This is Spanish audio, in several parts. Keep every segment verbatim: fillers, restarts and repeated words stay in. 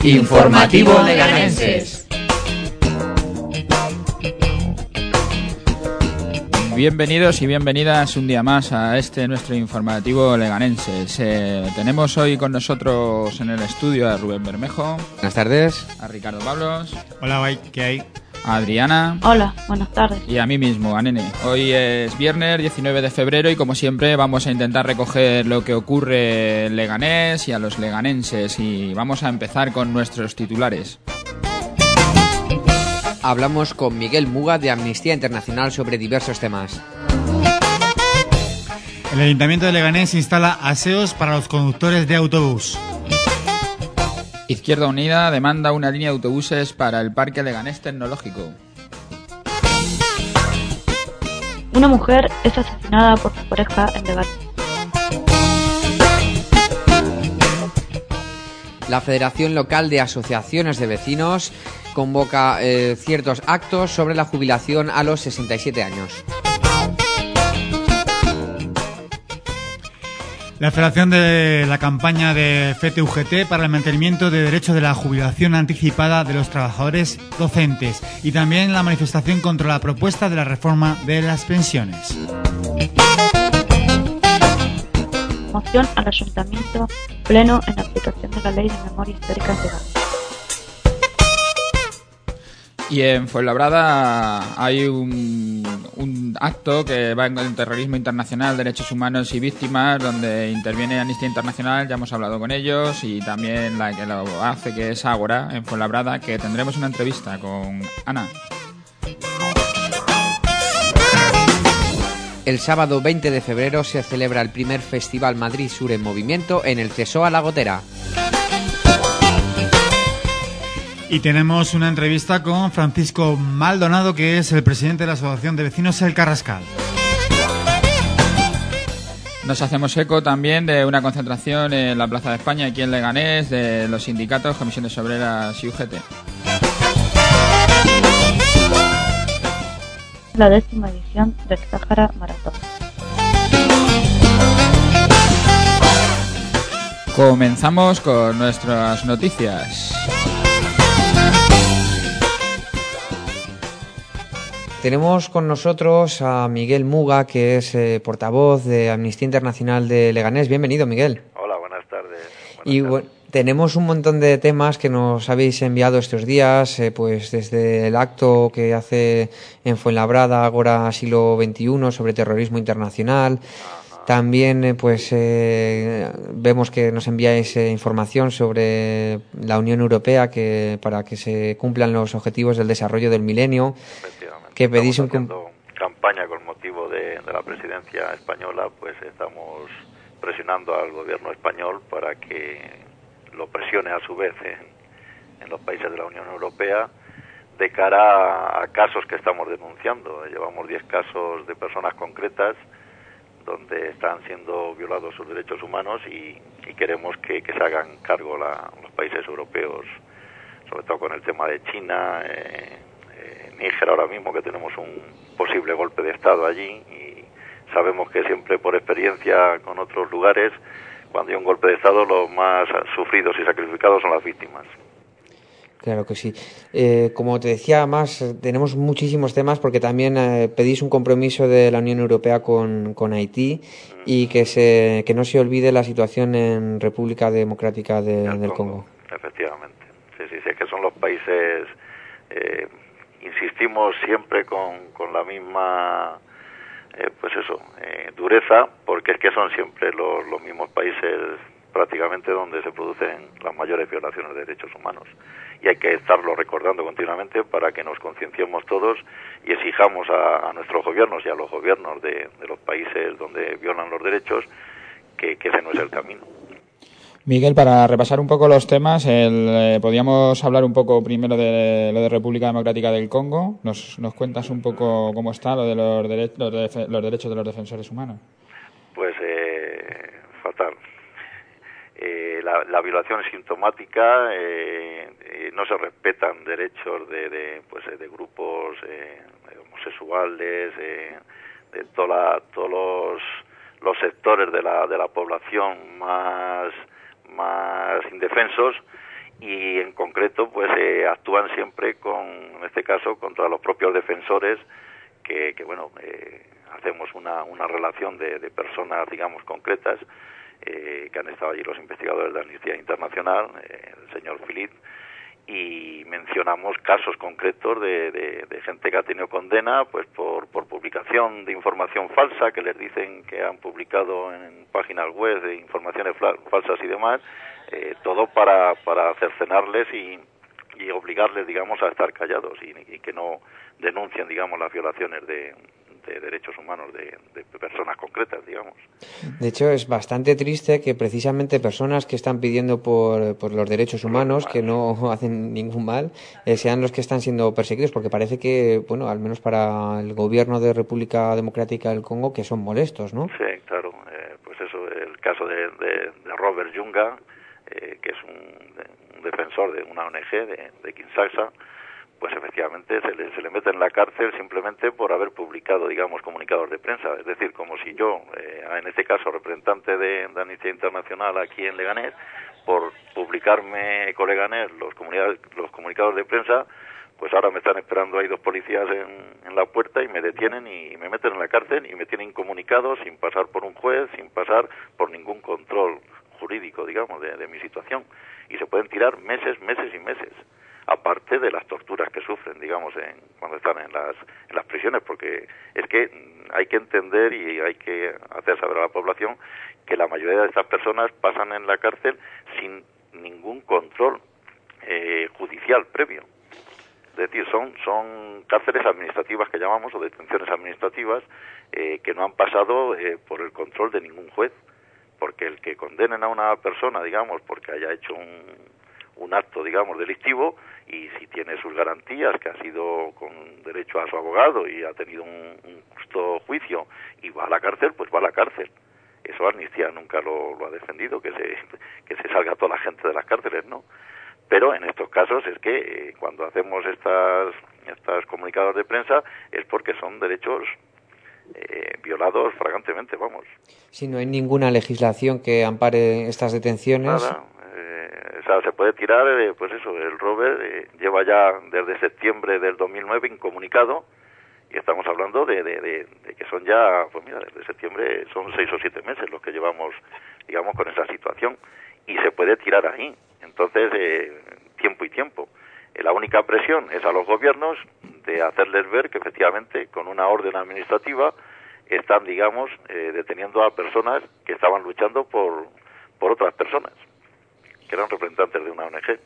Informativo Leganenses. Bienvenidos y bienvenidas un día más a este nuestro informativo Leganenses. Eh, tenemos hoy con nosotros en el estudio a Rubén Bermejo. Buenas tardes. A Ricardo Pablos. Hola, Bay, ¿qué hay? A Adriana. Hola, buenas tardes. Y a mí mismo, a Nene. Hoy es viernes diecinueve de febrero y como siempre vamos a intentar recoger lo que ocurre en Leganés y a los leganenses. Y vamos a empezar con nuestros titulares. Hablamos con Miguel Muga de Amnistía Internacional sobre diversos temas. El Ayuntamiento de Leganés instala aseos para los conductores de autobús. Izquierda Unida demanda una línea de autobuses para el Parque Leganés Tecnológico. Una mujer es asesinada por su pareja en Leganés. La Federación Local de Asociaciones de Vecinos convoca eh, ciertos actos sobre la jubilación a los sesenta y siete años. La Federación de la campaña de F T U G T para el mantenimiento de derechos de la jubilación anticipada de los trabajadores docentes y también la manifestación contra la propuesta de la reforma de las pensiones. Moción al Ayuntamiento pleno en aplicación de la Ley de Memoria Histórica Legal. Y en Fuenlabrada hay un, un acto que va en el terrorismo internacional, derechos humanos y víctimas, donde interviene Amnistía Internacional, ya hemos hablado con ellos, y también la que lo hace, que es Ágora, en Fuenlabrada, que tendremos una entrevista con Ana. El sábado veinte de febrero se celebra el primer Festival Madrid Sur en Movimiento en el Cesoa La Gotera. Y tenemos una entrevista con Francisco Maldonado, que es el presidente de la Asociación de Vecinos El Carrascal. Nos hacemos eco también de una concentración en la Plaza de España, aquí en Leganés, de los sindicatos, comisiones obreras y U G T. La décima edición del Sáhara Maratón. Comenzamos con nuestras noticias. Tenemos con nosotros a Miguel Muga, que es eh, portavoz de Amnistía Internacional de Leganés. Bienvenido, Miguel. Hola, buenas tardes. Buenas y tardes. Bueno, tenemos un montón de temas que nos habéis enviado estos días, eh, pues desde el acto que hace en Fuenlabrada, Ágora Siglo veintiuno, sobre terrorismo internacional. Ajá. También eh, pues eh, vemos que nos enviáis eh, información sobre la Unión Europea, que para que se cumplan los objetivos del desarrollo del milenio. Que pedís un haciendo campaña con motivo de, de la presidencia española, pues estamos presionando al gobierno español para que lo presione a su vez en, en los países de la Unión Europea de cara a, a casos que estamos denunciando. Llevamos diez casos de personas concretas donde están siendo violados sus derechos humanos y, y queremos que, que se hagan cargo la, los países europeos, sobre todo con el tema de China, eh, Níger ahora mismo, que tenemos un posible golpe de Estado allí, y sabemos que siempre por experiencia con otros lugares, cuando hay un golpe de Estado, los más sufridos y sacrificados son las víctimas. Claro que sí. Eh, como te decía, más tenemos muchísimos temas porque también eh, pedís un compromiso de la Unión Europea con, con Haití mm. y que se que no se olvide la situación en República Democrática de, del Congo. Congo. Efectivamente. Sí, sí, sí, es que son los países... Eh, insistimos siempre con, con la misma eh, pues eso eh, dureza, porque es que son siempre los, los mismos países prácticamente donde se producen las mayores violaciones de derechos humanos, y hay que estarlo recordando continuamente para que nos concienciemos todos y exijamos a, a nuestros gobiernos y a los gobiernos de, de los países donde violan los derechos que, que ese no es el camino. Miguel, para repasar un poco los temas, el, eh, podríamos hablar un poco primero de lo de República Democrática del Congo. ¿Nos, nos cuentas un poco cómo está lo de los, dere- los, de- los derechos de los defensores humanos? Pues eh, fatal. Eh, la, la violación es sintomática, eh, eh, no se respetan derechos de, de, pues, de grupos eh, homosexuales, eh, de toda, todos los, los sectores de la, de la población más... más indefensos, y en concreto pues eh, actúan siempre con, en este caso, contra los propios defensores que, que bueno, eh, hacemos una, una relación de, de personas, digamos, concretas, eh, que han estado allí los investigadores de Amnistía Internacional, eh, el señor Philip, y mencionamos casos concretos de, de, de gente que ha tenido condena pues por, por publicación de información falsa, que les dicen que han publicado en páginas web de informaciones falsas y demás, eh, todo para, para cercenarles y, y obligarles, digamos, a estar callados y, y que no denuncien, digamos, las violaciones de, de derechos humanos de, de personas concretas, digamos. De hecho, es bastante triste que precisamente personas que están pidiendo por, por los derechos humanos, que no hacen ningún mal, eh, sean los que están siendo perseguidos, porque parece que, bueno, al menos para el gobierno de República Democrática del Congo, que son molestos, ¿no? Sí, claro. Eh, pues eso, el caso de, de, de Robert Junga, eh, que es un, de, un defensor de una O N G de, de Kinshasa, pues efectivamente se le, se le mete en la cárcel simplemente por haber publicado, digamos, comunicados de prensa. Es decir, como si yo, eh, en este caso representante de, de Amnistía Internacional aquí en Leganés, por publicarme Ecoleganés los, los comunicados de prensa, pues ahora me están esperando ahí dos policías en, en la puerta y me detienen y me meten en la cárcel y me tienen incomunicado sin pasar por un juez, sin pasar por ningún control jurídico, digamos, de, de mi situación. Y se pueden tirar meses, meses y meses. Aparte de las torturas que sufren, digamos, en, cuando están en las, en las prisiones, porque es que hay que entender y hay que hacer saber a la población que la mayoría de estas personas pasan en la cárcel sin ningún control eh, judicial previo. Es decir, son, son cárceles administrativas que llamamos, o detenciones administrativas, eh, que no han pasado eh, por el control de ningún juez, porque el que condenen a una persona, digamos, porque haya hecho un, un acto, digamos, delictivo, y si tiene sus garantías, que ha sido con derecho a su abogado y ha tenido un, un justo juicio y va a la cárcel, pues va a la cárcel. Eso Amnistía nunca lo, lo ha defendido, que se, que se salga toda la gente de las cárceles, ¿no? Pero en estos casos es que eh, cuando hacemos estas, estas comunicados de prensa es porque son derechos eh, violados flagrantemente, vamos. Si no hay ninguna legislación que ampare estas detenciones. Nada. O sea, se puede tirar, eh, pues eso, el Robert eh, lleva ya desde septiembre del dos mil nueve incomunicado y estamos hablando de, de, de, de que son ya, pues mira, desde septiembre son seis o siete meses los que llevamos, digamos, con esa situación y se puede tirar ahí. Entonces, eh, tiempo y tiempo. Eh, la única presión es a los gobiernos de hacerles ver que efectivamente con una orden administrativa están, digamos, eh, deteniendo a personas que estaban luchando por, por otras personas, que eran representantes de una O N G.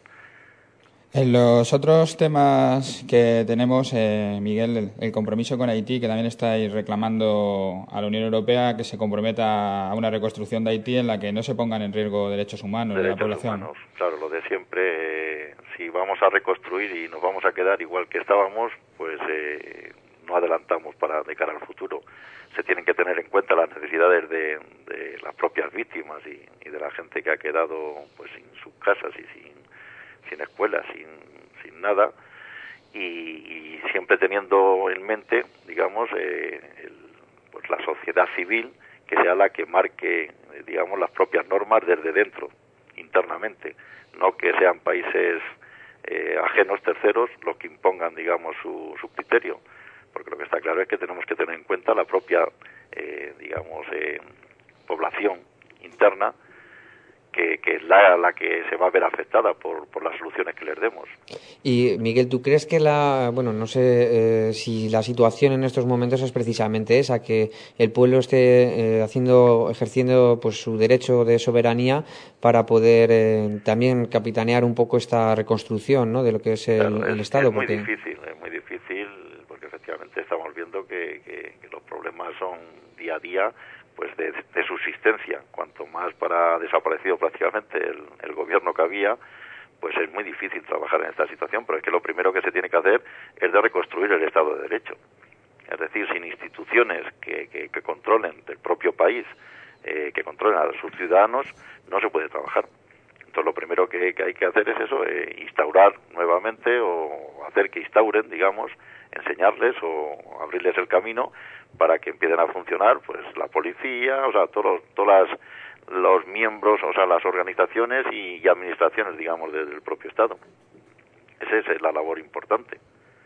En los otros temas que tenemos, eh, Miguel, el, el compromiso con Haití, que también estáis reclamando a la Unión Europea que se comprometa a una reconstrucción de Haití en la que no se pongan en riesgo derechos humanos derechos de la población. Humanos, claro, lo de siempre, eh, si vamos a reconstruir y nos vamos a quedar igual que estábamos, pues eh, no adelantamos para de cara al futuro. Se tienen que tener en cuenta las necesidades de, de las propias víctimas y, y de la gente que ha quedado pues sin sus casas y sin sin escuelas, sin, sin nada, y, y siempre teniendo en mente, digamos, eh, el, pues la sociedad civil, que sea la que marque, eh, digamos, las propias normas desde dentro, internamente, no que sean países eh, ajenos, terceros, los que impongan, digamos, su, su criterio, porque lo que está claro es que tenemos que tener en cuenta la propia, eh, digamos, eh, población interna, Que, que es la, la que se va a ver afectada por, por las soluciones que les demos. Y Miguel, ¿tú crees que la, bueno, no sé eh, si la situación en estos momentos es precisamente esa, que el pueblo esté eh, haciendo, ejerciendo pues su derecho de soberanía para poder eh, también capitanear un poco esta reconstrucción, ¿no?, de lo que es el, claro, es, el Estado? Es muy porque... difícil, es muy difícil, porque efectivamente estamos viendo que, que, que los problemas son día a día, pues de, de subsistencia. Cuanto más para desaparecido prácticamente el, el gobierno que había, pues es muy difícil trabajar en esta situación, pero es que lo primero que se tiene que hacer es de reconstruir el Estado de Derecho. Es decir, sin instituciones que, que, que controlen del propio país, eh, que controlen a sus ciudadanos, no se puede trabajar. Entonces lo primero que, que hay que hacer es eso, eh, instaurar nuevamente o hacer que instauren, digamos, enseñarles o abrirles el camino para que empiecen a funcionar pues la policía, o sea, todos, todas las, los miembros, o sea, las organizaciones y, y administraciones, digamos, del, del propio Estado. Esa es la labor importante.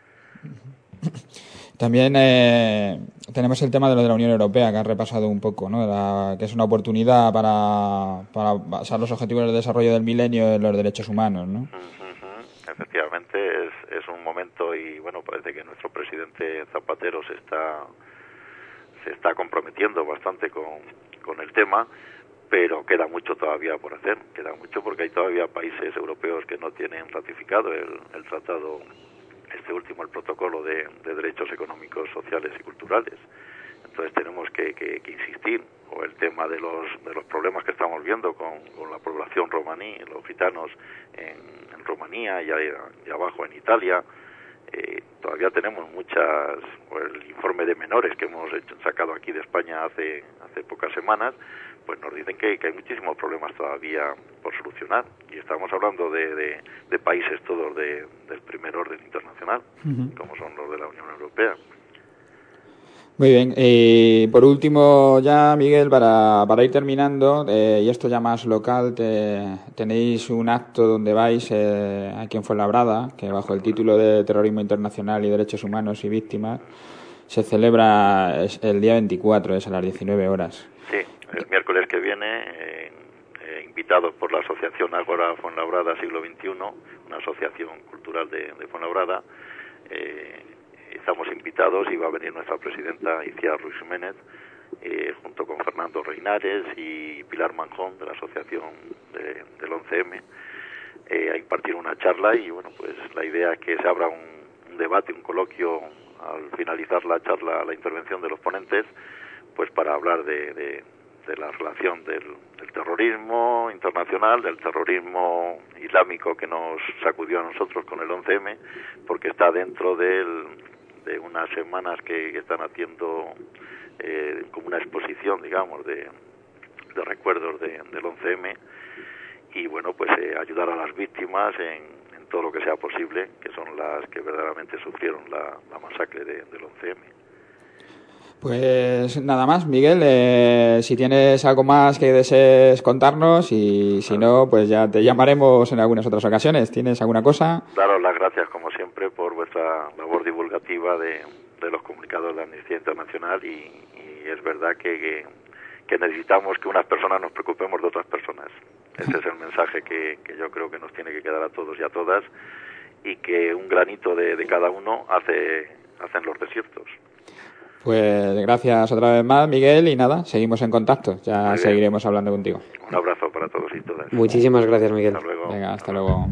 También eh, tenemos el tema de lo de la Unión Europea, que has repasado un poco, ¿no? La, que es una oportunidad para, para basar los objetivos de desarrollo del milenio en los derechos humanos, ¿no? Uh-huh. Efectivamente, es, es un momento y, bueno, parece que nuestro presidente Zapatero se está se está comprometiendo bastante con, con el tema, pero queda mucho todavía por hacer, queda mucho porque hay todavía países europeos que no tienen ratificado el, el tratado, este último, el protocolo de, de derechos económicos, sociales y culturales. Entonces tenemos que, que, que insistir, o el tema de los de los problemas que estamos viendo con, con la población romaní, los gitanos en, en Rumanía y, ahí, y abajo en Italia. Eh, todavía tenemos muchas, o el informe de menores que hemos hecho, sacado aquí de España hace hace pocas semanas, pues nos dicen que, que hay muchísimos problemas todavía por solucionar, y estamos hablando de, de, de países todos de, del primer orden internacional, uh-huh. como son los de la Unión Europea. Muy bien, y por último ya, Miguel, para, para ir terminando, eh, y esto ya más local, te, tenéis un acto donde vais eh, aquí en Fuenlabrada, que bajo el título de Terrorismo Internacional y Derechos Humanos y Víctimas se celebra el día veinticuatro, es a las diecinueve horas. Sí, el miércoles que viene, eh, eh, invitados por la Asociación Ágora Fuenlabrada Siglo veintiuno, una asociación cultural de, de Fuenlabrada, eh, estamos invitados y va a venir nuestra presidenta Iciar Ruiz Jiménez, eh, junto con Fernando Reinares y Pilar Manjón de la asociación de, del once eme, eh, a impartir una charla, y bueno, pues la idea es que se abra un, un debate, un coloquio al finalizar la charla, la intervención de los ponentes, pues para hablar de, de, de la relación del, del terrorismo internacional, del terrorismo islámico que nos sacudió a nosotros con el once eme, porque está dentro del de unas semanas que, que están haciendo eh, como una exposición, digamos, de, de recuerdos de, del once eme, y bueno, pues eh, ayudar a las víctimas en, en todo lo que sea posible, que son las que verdaderamente sufrieron la, la masacre de, del once eme. Pues nada más, Miguel, eh, si tienes algo más que desees contarnos, y si no, pues ya te llamaremos en algunas otras ocasiones. ¿Tienes alguna cosa? Daros las gracias, como siempre, por vuestra labor divulgativa de, de los comunicados de Amnistía Internacional, y, y es verdad que, que, que necesitamos que unas personas nos preocupemos de otras personas. Ese es el mensaje que, que yo creo que nos tiene que quedar a todos y a todas, y que un granito de, de cada uno hace hacen los desiertos. Pues gracias otra vez más, Miguel, y nada, seguimos en contacto. Ya seguiremos hablando contigo. Un abrazo para todos y todas. Muchísimas gracias, Miguel. Hasta luego. Venga, hasta luego.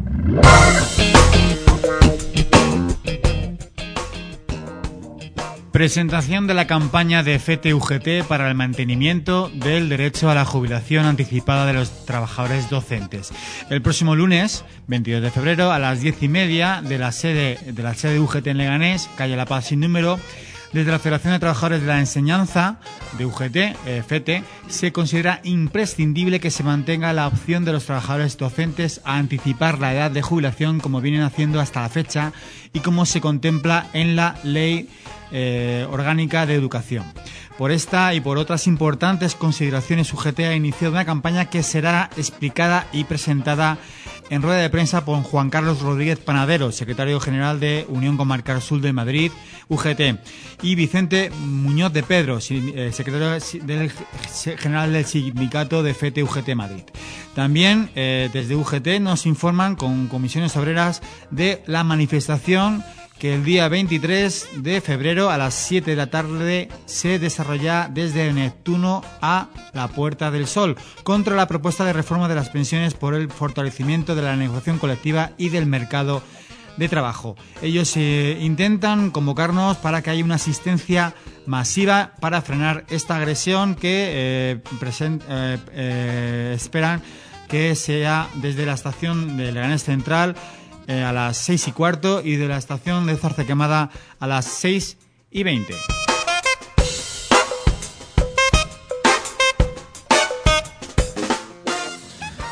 Presentación de la campaña de F T U G T para el mantenimiento del derecho a la jubilación anticipada de los trabajadores docentes. El próximo lunes, veintidós de febrero, a las diez y media, de la sede de la sede U G T en Leganés, calle La Paz sin número, desde la Federación de Trabajadores de la Enseñanza de U G T, eh, F E T E, se considera imprescindible que se mantenga la opción de los trabajadores docentes a anticipar la edad de jubilación, como vienen haciendo hasta la fecha y como se contempla en la Ley eh, Orgánica de Educación. Por esta y por otras importantes consideraciones, U G T ha iniciado una campaña que será explicada y presentada en rueda de prensa por Juan Carlos Rodríguez Panadero, secretario general de Unión Comarcal Sur de Madrid, U G T, y Vicente Muñoz de Pedro, secretario del, general del sindicato de F E T U G T Madrid. También eh, desde U G T nos informan con comisiones obreras de la manifestación que el día veintitrés de febrero a las siete de la tarde se desarrolla desde Neptuno a la Puerta del Sol contra la propuesta de reforma de las pensiones por el fortalecimiento de la negociación colectiva y del mercado de trabajo. Ellos eh, intentan convocarnos para que haya una asistencia masiva para frenar esta agresión que eh, present, eh, eh, esperan que sea desde la estación de Leganés Central eh, a las seis y cuarto y de la estación de Zarza Quemada a las seis y veinte.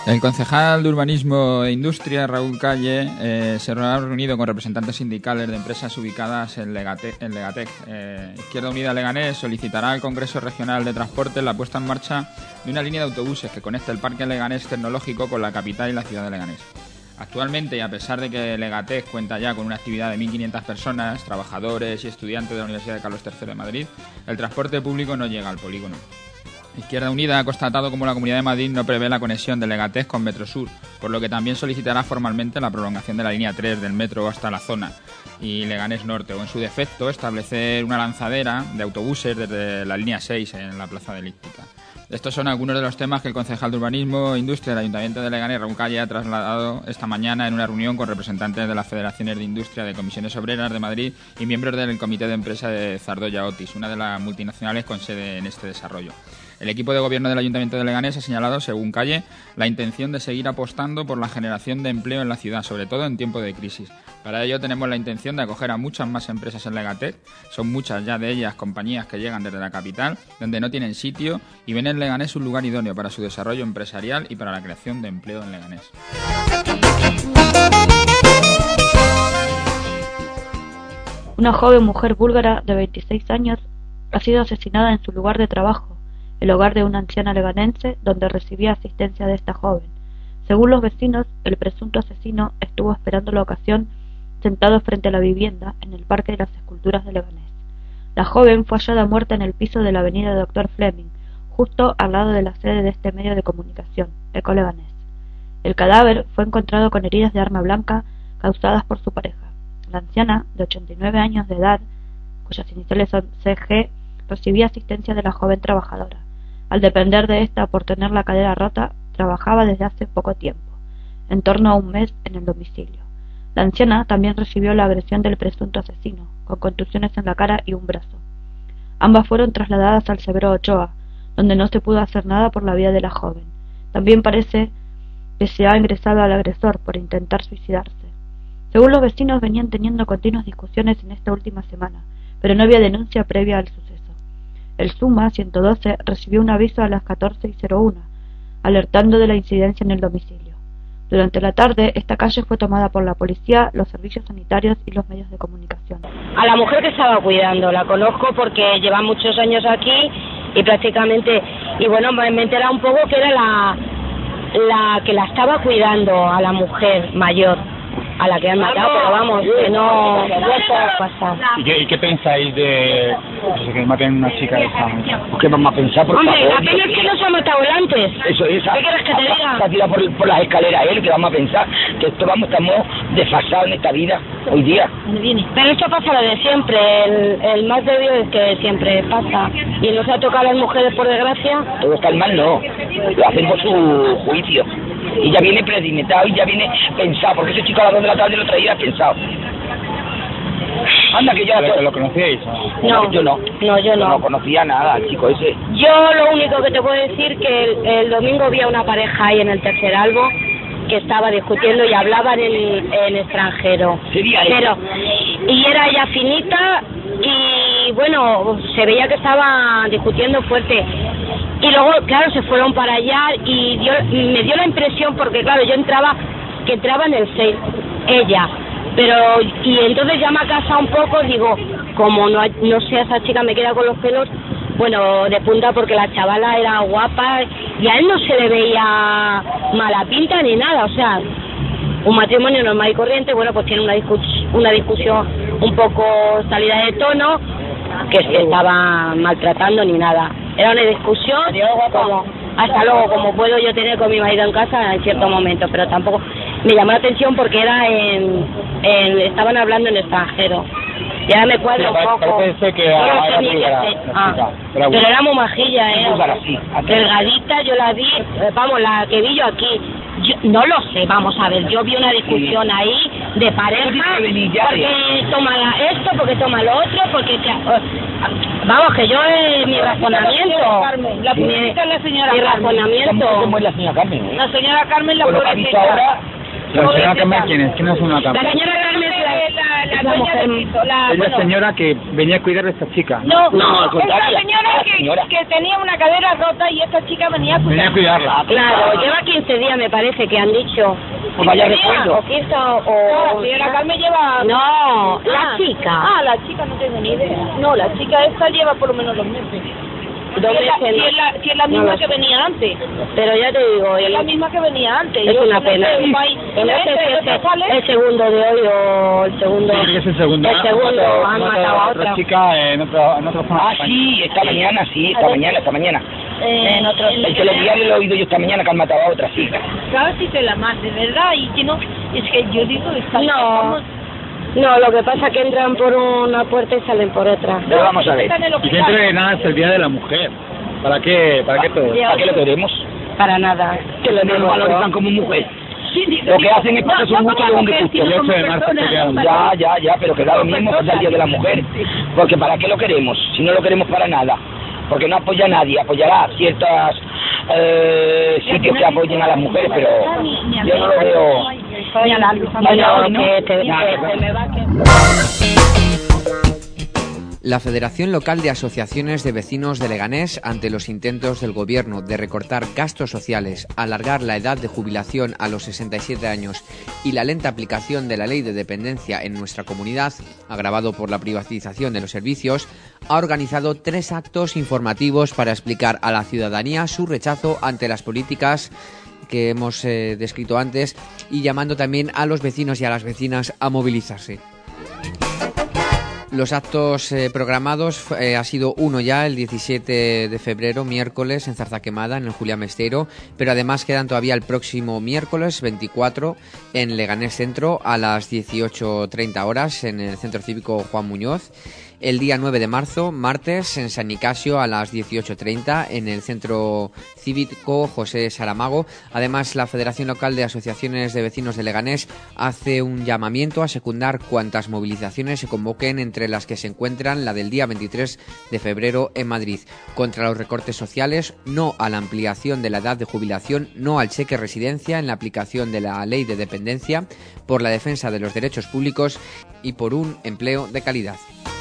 El concejal de Urbanismo e Industria, Raúl Calle, eh, se ha reunido con representantes sindicales de empresas ubicadas en Legatec. En Legatec. Eh, Izquierda Unida Leganés solicitará al Congreso Regional de Transporte la puesta en marcha de una línea de autobuses que conecte el Parque Leganés Tecnológico con la capital y la ciudad de Leganés. Actualmente, y a pesar de que Legatec cuenta ya con una actividad de mil quinientas personas, trabajadores y estudiantes de la Universidad de Carlos tercero de Madrid, el transporte público no llega al polígono. Izquierda Unida ha constatado como la Comunidad de Madrid no prevé la conexión de Legatec con Metrosur, por lo que también solicitará formalmente la prolongación de la línea tres del metro hasta la zona y Leganés Norte, o en su defecto establecer una lanzadera de autobuses desde la línea seis en la Plaza de Elíptica. Estos son algunos de los temas que el concejal de Urbanismo e Industria del Ayuntamiento de Leganés, Raúl Calle, ha trasladado esta mañana en una reunión con representantes de las Federaciones de Industria de Comisiones Obreras de Madrid y miembros del Comité de Empresa de Zardoya Otis, una de las multinacionales con sede en este desarrollo. El equipo de gobierno del Ayuntamiento de Leganés ha señalado, según Calle, la intención de seguir apostando por la generación de empleo en la ciudad, sobre todo en tiempo de crisis. Para ello tenemos la intención de acoger a muchas más empresas en Legatec. Son muchas ya de ellas compañías que llegan desde la capital, donde no tienen sitio, y ven en Leganés un lugar idóneo para su desarrollo empresarial y para la creación de empleo en Leganés. Una joven mujer búlgara de veintiséis años ha sido asesinada en su lugar de trabajo, el hogar de una anciana leganense donde recibía asistencia de esta joven. Según los vecinos, el presunto asesino estuvo esperando la ocasión sentado frente a la vivienda en el Parque de las Esculturas de Leganés. La joven fue hallada muerta en el piso de la avenida Doctor Fleming, justo al lado de la sede de este medio de comunicación, Eco Leganés. El cadáver fue encontrado con heridas de arma blanca causadas por su pareja. La anciana, de ochenta y nueve años de edad, cuyas iniciales son C G, recibía asistencia de la joven trabajadora. Al depender de esta por tener la cadera rota, trabajaba desde hace poco tiempo, en torno a un mes, en el domicilio. La anciana también recibió la agresión del presunto asesino, con contusiones en la cara y un brazo. Ambas fueron trasladadas al Severo Ochoa, donde no se pudo hacer nada por la vida de la joven. También parece que se ha ingresado al agresor por intentar suicidarse. Según los vecinos, venían teniendo continuas discusiones en esta última semana, pero no había denuncia previa al suceso. El SUMA ciento doce recibió un aviso a las catorce y cero uno, alertando de la incidencia en el domicilio. Durante la tarde, esta calle fue tomada por la policía, los servicios sanitarios y los medios de comunicación. A la mujer que estaba cuidando, la conozco porque lleva muchos años aquí y prácticamente, y bueno, me he enterado un poco que era la, la que la estaba cuidando, a la mujer mayor, a la que han matado, pero vamos, que no puede pasar. ¿Y qué, ¿Y qué pensáis de pues, que maten a una chica de esa manera? ¿Qué vamos a pensar, por Hombre, favor? la pena es que no se ha matado él antes. Eso es, ¿Qué quieres que te diga? Se ha tirado por, por las escaleras él, que vamos a pensar que esto vamos, estamos desfasados en esta vida, hoy día. Pero esto pasa lo de siempre, el, el más debido es que siempre pasa. Y no se ha tocado a las mujeres, por desgracia. Todo está mal, no. Lo hacen por su juicio. Y ya viene predimitado y ya viene pensado, porque ese chico a las dos de la tarde lo traía pensado. Anda, que ya... ¿Lo, ¿Lo conocíais? No, yo no. No, yo no. No conocía nada al chico ese. Yo lo único que te puedo decir que el, el domingo había una pareja ahí en el Tercer Albo que estaba discutiendo y hablaban en, en extranjero. Sería Pero, y era ella finita y bueno, se veía que estaba discutiendo fuerte. Y luego, claro, se fueron para allá y dio, me dio la impresión, porque claro, yo entraba, que entraba en el seis, ella. Pero, y entonces ya me ha casado un poco, digo, como no, no sé, esa chica me queda con los pelos, bueno, de punta, porque la chavala era guapa y a él no se le veía mala pinta ni nada, o sea, un matrimonio normal y corriente, bueno, pues tiene una, discus una discusión un poco salida de tono, que se estaba maltratando ni nada. Era una discusión como, hasta luego, como puedo yo tener con mi marido en casa en cierto momento, pero tampoco me llamó la atención porque era en, en estaban hablando en extranjero. Ya me cuadra un poco. Parece que no a, sé ni qué la, sé. la Ah, chica, pero, pero era muy majilla, eh. Así, Delgadita, yo la vi, eh, vamos, la que vi yo aquí. Yo, no lo sé, vamos a ver, yo vi una discusión ahí de pareja, porque toma esto, porque toma lo otro, porque... Vamos, que yo es mi razonamiento. La mi, es la señora mi Carmen. razonamiento. ¿Cómo es la señora Carmen? ¿Eh? La señora Carmen la Por lo que ha visto ahora, ¿La señora Carmen quién es? ¿Quién es una La Carmen? señora Carmen es la es la, la Es la dueña mujer- del piso. La, Es la bueno, señora que venía a cuidar a esta chica. No, No, al contrario, esa la- señora, la que, señora. que tenía una cadera rota y esta chica venía a Venía a cuidar. cuidarla. Claro, lleva quince días me parece que han dicho. Pues vaya ¿quince días? recuerdo. O quince o... No, señora Carmen lleva... No, la Ah, chica. Ah, la chica no tengo ni idea. No, la chica esta lleva por lo menos dos meses. Dos Si es la- meses, si ¿no? es la, si es la No misma lo que sé. venía antes. Pero ya te digo, Es el- la misma que venía antes. es Yo una no sé, pena. un país- Que no sé si ¿de dónde es sale? el segundo de hoy o el segundo. Creo que es el segundo. El segundo, Otro- han otro- matado a otra otra. chica en otra, en otra zona. Ah, de España. sí, esta mañana, sí, esta mañana, esta mañana. Eh, en otro El telediario lo he oído yo esta mañana que han matado a otra chica. ¿Sabes si se la más de verdad? Y que no, es que yo digo, está No. No, lo que pasa es que entran por una puerta y salen por otra. Pero vamos a ver. Está en el Y hospital. dentro de nada es el Día de la Mujer. ¿Para qué, para qué todo? ¿Para qué lo queremos? Para nada. Que le valorizan como mujer. Lo que hacen es pasarse un gusto de un disgusto. El ocho de marzo que queda un- Ya, ya, ya, pero que da lo mismo que es el Día de la Mujer. Porque ¿para qué lo queremos? Si no lo queremos para nada. Porque no apoya a nadie, apoyará a ciertas eh, sitios que apoyen a las mujeres, pero yo no lo veo. Bueno, que te, Nada. que se me va que... La Federación Local de Asociaciones de Vecinos de Leganés, ante los intentos del Gobierno de recortar gastos sociales, alargar la edad de jubilación a los sesenta y siete años y la lenta aplicación de la ley de dependencia en nuestra comunidad, agravado por la privatización de los servicios, ha organizado tres actos informativos para explicar a la ciudadanía su rechazo ante las políticas que hemos eh, descrito antes y llamando también a los vecinos y a las vecinas a movilizarse. Los actos eh, programados eh, ha sido uno ya el diecisiete de febrero, miércoles, en Zarzaquemada, en el Julián Besteiro, pero además quedan todavía el próximo miércoles veinticuatro en Leganés Centro a las dieciocho treinta horas en el Centro Cívico Juan Muñoz. El día nueve de marzo, martes, en San Nicasio a las dieciocho treinta en el Centro Cívico José Saramago. Además, la Federación Local de Asociaciones de Vecinos de Leganés hace un llamamiento a secundar cuantas movilizaciones se convoquen, entre las que se encuentran la del día veintitrés de febrero en Madrid, contra los recortes sociales, no a la ampliación de la edad de jubilación, no al cheque residencia en la aplicación de la ley de dependencia, por la defensa de los derechos públicos y por un empleo de calidad.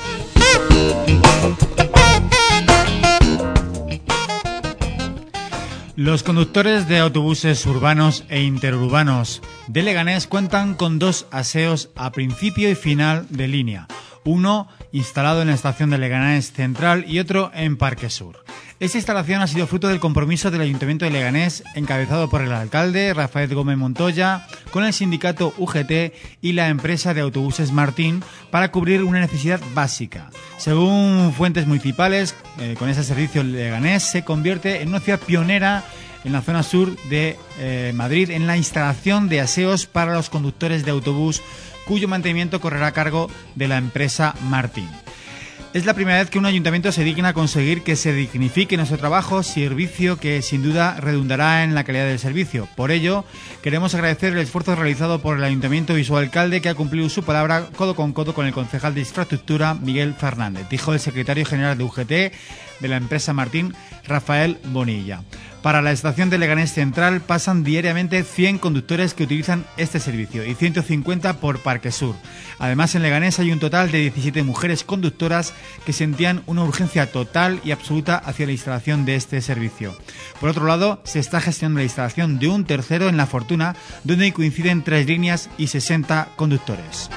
Los conductores de autobuses urbanos e interurbanos de Leganés cuentan con dos aseos a principio y final de línea. Uno instalado en la estación de Leganés Central y otro en Parque Sur. Esta instalación ha sido fruto del compromiso del Ayuntamiento de Leganés, encabezado por el alcalde Rafael Gómez Montoya, con el sindicato U G T y la empresa de autobuses Martín, para cubrir una necesidad básica. Según fuentes municipales, eh, con ese servicio Leganés se convierte en una ciudad pionera en la zona sur de eh, Madrid en la instalación de aseos para los conductores de autobús, cuyo mantenimiento correrá a cargo de la empresa Martín. Es la primera vez que un ayuntamiento se digna a conseguir que se dignifique nuestro trabajo, servicio que sin duda redundará en la calidad del servicio. Por ello, queremos agradecer el esfuerzo realizado por el ayuntamiento y su alcalde, que ha cumplido su palabra codo con codo con el concejal de infraestructura, Miguel Fernández, dijo el secretario general de U G T de la empresa Martín, Rafael Bonilla. Para la estación de Leganés Central pasan diariamente cien conductores que utilizan este servicio y ciento cincuenta por Parque Sur. Además, en Leganés hay un total de diecisiete mujeres conductoras que sentían una urgencia total y absoluta hacia la instalación de este servicio. Por otro lado, se está gestionando la instalación de un tercero en La Fortuna, donde coinciden tres líneas y sesenta conductores.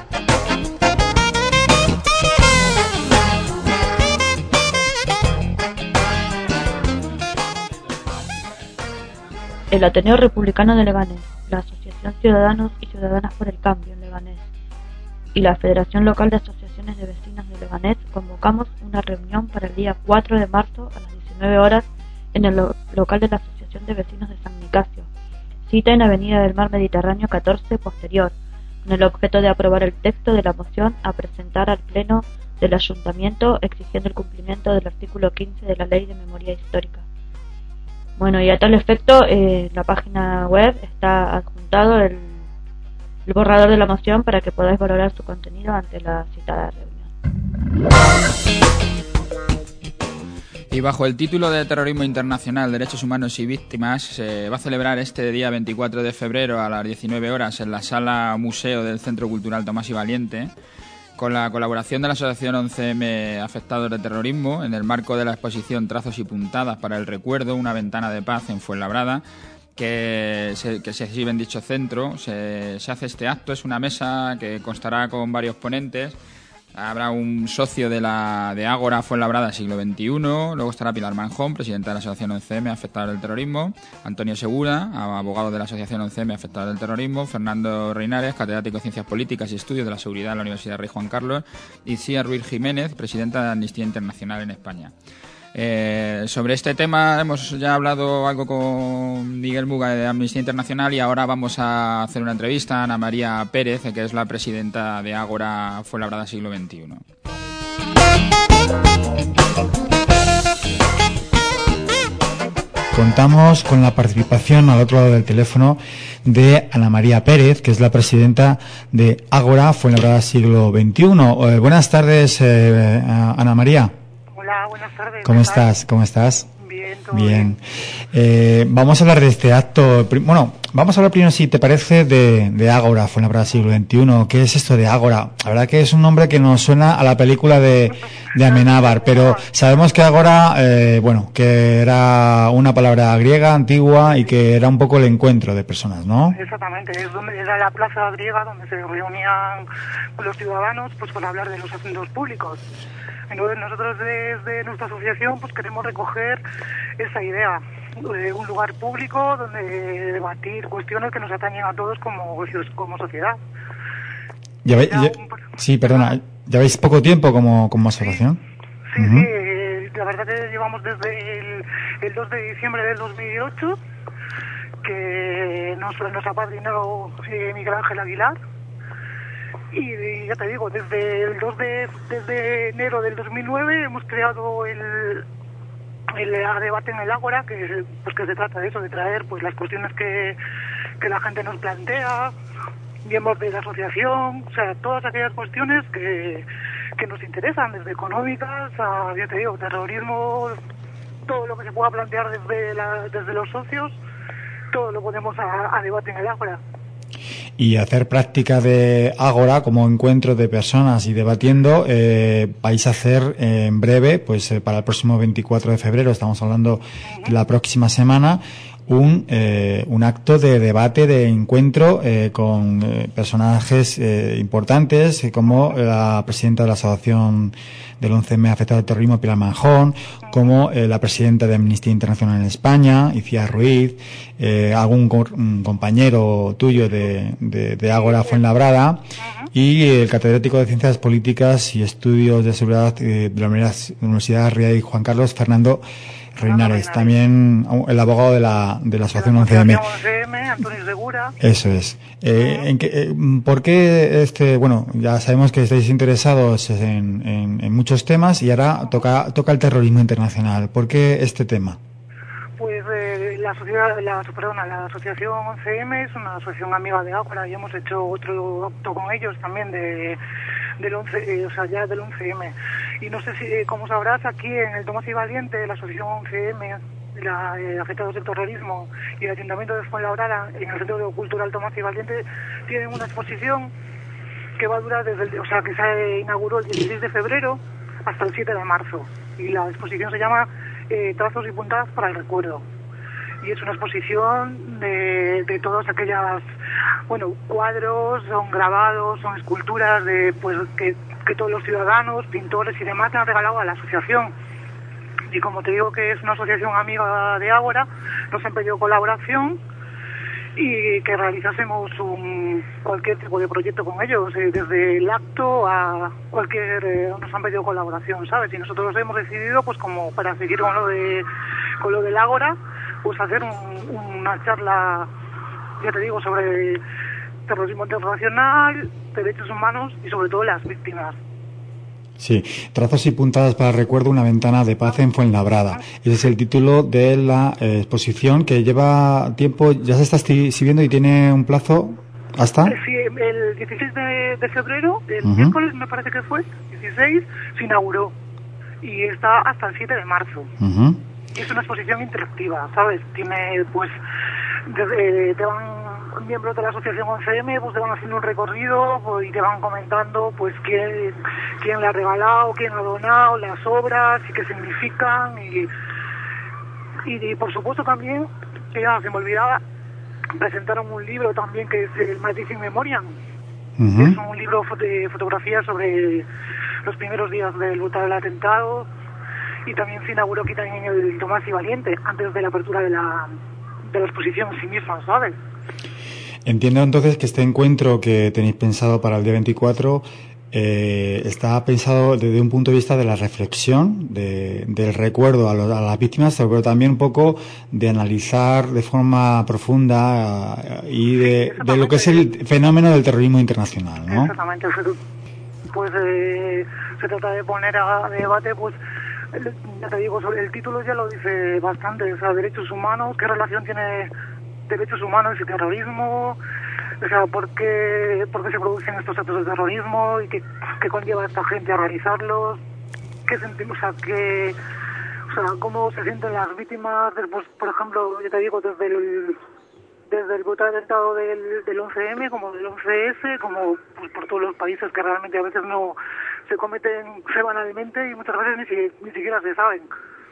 El Ateneo Republicano de Leganés, la Asociación Ciudadanos y Ciudadanas por el Cambio en Leganés y la Federación Local de Asociaciones de Vecinos de Leganés convocamos una reunión para el día cuatro de marzo a las diecinueve horas en el lo local de la Asociación de Vecinos de San Nicasio, cita en Avenida del Mar Mediterráneo catorce posterior, con el objeto de aprobar el texto de la moción a presentar al Pleno del Ayuntamiento exigiendo el cumplimiento del artículo quince de la Ley de Memoria Histórica. Bueno, y a tal efecto, eh, en la página web está adjuntado el, el borrador de la moción para que podáis valorar su contenido ante la citada reunión. Y bajo el título de Terrorismo Internacional, Derechos Humanos y Víctimas, se va a celebrar este día veinticuatro de febrero a las diecinueve horas en la Sala Museo del Centro Cultural Tomás y Valiente, con la colaboración de la Asociación once eme Afectados de Terrorismo, en el marco de la exposición Trazos y Puntadas para el Recuerdo, una ventana de paz en Fuenlabrada, que se, que se exhibe en dicho centro. Se, se hace este acto, es una mesa que constará con varios ponentes. Habrá un socio de la de Ágora Fuenlabrada siglo veintiuno, luego estará Pilar Manjón, presidenta de la Asociación once eme Afectados del Terrorismo, Antonio Segura, abogado de la Asociación once eme Afectados del Terrorismo, Fernando Reinares, catedrático de Ciencias Políticas y Estudios de la Seguridad de la Universidad Rey Juan Carlos, y Cía Ruiz Jiménez, presidenta de Amnistía Internacional en España. Eh, sobre este tema hemos ya hablado algo con Miguel Muga de Amnistía Internacional, y ahora vamos a hacer una entrevista a Ana María Pérez, que es la presidenta de Ágora Fuenlabrada siglo veintiuno. Contamos con la participación al otro lado del teléfono de Ana María Pérez, que es la presidenta de Ágora Fuenlabrada siglo veintiuno. Eh, buenas tardes, eh, Ana María. Hola, buenas tardes. ¿Cómo estás? ¿Cómo estás? Bien, todo bien. bien. Eh, vamos a hablar de este acto. Bueno, vamos a hablar primero, si te parece, de, de Ágora Fuenlabrada siglo veintiuno. ¿Qué es esto de Ágora? La verdad que es un nombre que nos suena a la película de, de Amenábar, pero sabemos que Ágora, eh, bueno, que era una palabra griega, antigua, y que era un poco el encuentro de personas, ¿no? Exactamente, es donde era la plaza griega donde se reunían los ciudadanos pues para hablar de los asuntos públicos. Entonces nosotros desde nuestra asociación pues queremos recoger esa idea de un lugar público donde debatir cuestiones que nos atañen a todos como, como sociedad. ¿Ya ve, ya, sí, perdona, ¿lleváis poco tiempo como, como asociación? Sí, uh-huh. sí, eh, la verdad que llevamos desde el, el dos de diciembre del dos mil ocho, que nos, nos ha padrinado eh, Miguel Ángel Aguilar. Y ya te digo, desde el dos de desde enero del dos mil nueve hemos creado el el debate en el Ágora, que pues que se trata de eso, de traer pues las cuestiones que, que la gente nos plantea, miembros de la asociación, o sea, todas aquellas cuestiones que, que nos interesan, desde económicas a, ya te digo, terrorismo, todo lo que se pueda plantear desde la, desde los socios, todo lo ponemos a, a debate en el Ágora. Y hacer práctica de Ágora como encuentro de personas y debatiendo, eh, vais a hacer eh, en breve, pues eh, para el próximo veinticuatro de febrero, estamos hablando de la próxima semana, un eh, un acto de debate, de encuentro eh, con eh, personajes eh, importantes, eh, como la presidenta de la Asociación del once eme Afectados del Terrorismo, Pilar Manjón, como eh, la presidenta de Amnistía Internacional en España, Cía Ruiz, eh, algún co- compañero tuyo de, de, de Ágora Fuenlabrada, y el catedrático de Ciencias Políticas y Estudios de Seguridad eh, de la Universidad Rey Juan Carlos, Fernando Reinares, también el abogado de la, de la Asociación once eme. Antonio Segura. Eso es. Eh, ¿en qué, eh, ¿Por qué este, bueno, ya sabemos que estáis interesados en, en, en muchos temas, y ahora toca, toca el terrorismo internacional? ¿Por qué este tema? Pues eh, la, sociedad, la, perdona, la Asociación once eme es una asociación amiga de Ágora, y hemos hecho otro acto con ellos también de del once, eh, o sea, ya del once eme. Y no sé si, eh, como sabrás, aquí en el Tomás y Valiente, la Asociación once eme, la eh, Afectados del Terrorismo y el Ayuntamiento de Fuenlabrada, en el Centro Cultural Tomás y Valiente, tienen una exposición que va a durar desde el, o sea, que se inauguró el dieciséis de febrero hasta el siete de marzo. Y la exposición se llama eh, Trazos y Puntadas para el Recuerdo. Y es una exposición de, de todas aquellas, bueno, cuadros, son grabados, son esculturas de pues que, que todos los ciudadanos, pintores y demás han regalado a la asociación. Y como te digo que es una asociación amiga de Ágora, nos han pedido colaboración y que realizásemos un, cualquier tipo de proyecto con ellos, eh, desde el acto a cualquier, eh, nos han pedido colaboración, ¿sabes? Y nosotros hemos decidido, pues como para seguir con lo de con lo del Ágora, pues hacer un, una charla, ya te digo, sobre terrorismo internacional, derechos humanos y sobre todo las víctimas. Sí, Trazos y Puntadas para el Recuerdo, una ventana de paz en Fuenlabrada. Ese es el título de la eh, exposición, que lleva tiempo, ya se está exhibiendo y tiene un plazo hasta... Sí, el dieciséis de, de febrero, el uh-huh. miércoles me parece que fue, dieciséis, se inauguró. y está hasta el siete de marzo. Uh-huh. Es una exposición interactiva, ¿sabes? Tiene, pues, desde, te van miembros de la asociación once eme, pues te van haciendo un recorrido, pues, y te van comentando, pues, quién, quién le ha regalado, quién ha donado, las obras y qué significan, y, y, y por supuesto también, que ya se me olvidaba, presentaron un libro también que es el Matrix in Memoriam. Uh-huh. Es un libro de fotografía sobre los primeros días del brutal atentado, y también se inauguró aquí también el Tomás y Valiente antes de la apertura de la, de la exposición en sí misma, ¿sabes? Entiendo entonces que este encuentro que tenéis pensado para el día veinticuatro eh, está pensado desde un punto de vista de la reflexión, de, del recuerdo a, lo, a las víctimas, pero también un poco de analizar de forma profunda uh, y de, de lo que es el fenómeno del terrorismo internacional, ¿no? Exactamente. Pues eh, se trata de poner a debate, pues, ya te digo, sobre el título ya lo dice bastante, o sea, derechos humanos, qué relación tiene derechos humanos y terrorismo, o sea, por qué, por qué se producen estos actos de terrorismo y qué, qué conlleva a esta gente a realizarlos, qué sentimos, o sea, qué, o sea, cómo se sienten las víctimas, después, por ejemplo, ya te digo, desde el desde el brutal atentado del, del once eme, como del once ese, como pues, por todos los países que realmente a veces no se cometen semanalmente y muchas veces ni, si, ni siquiera se saben.